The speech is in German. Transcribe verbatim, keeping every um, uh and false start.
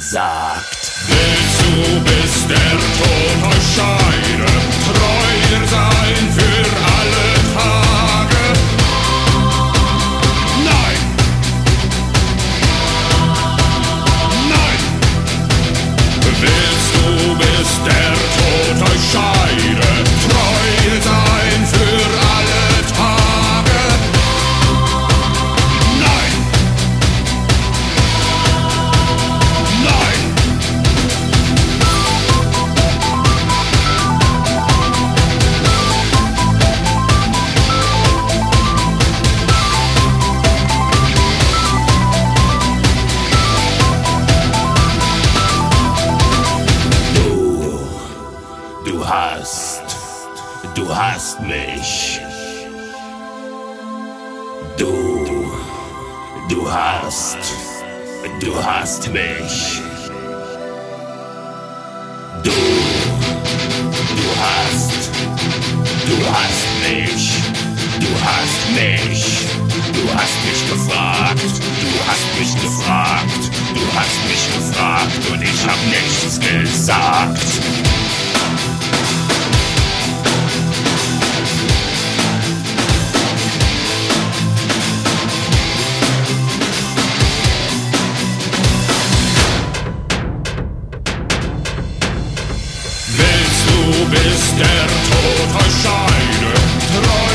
gesagt. Willst du, bis der Tod euch scheide, treu sein für alle Tage? Nein! Nein! Willst du, bis der Tod euch scheide, treu sein für alle Tage? Nein! Nein! Du hast, du hast mich. Du, du hast, du hast mich. Du, du hast, du hast mich. Du hast mich. Du hast mich gefragt. Du hast mich gefragt. Du hast mich gefragt und ich hab nichts gesagt. Bis der Tod euch scheide, treu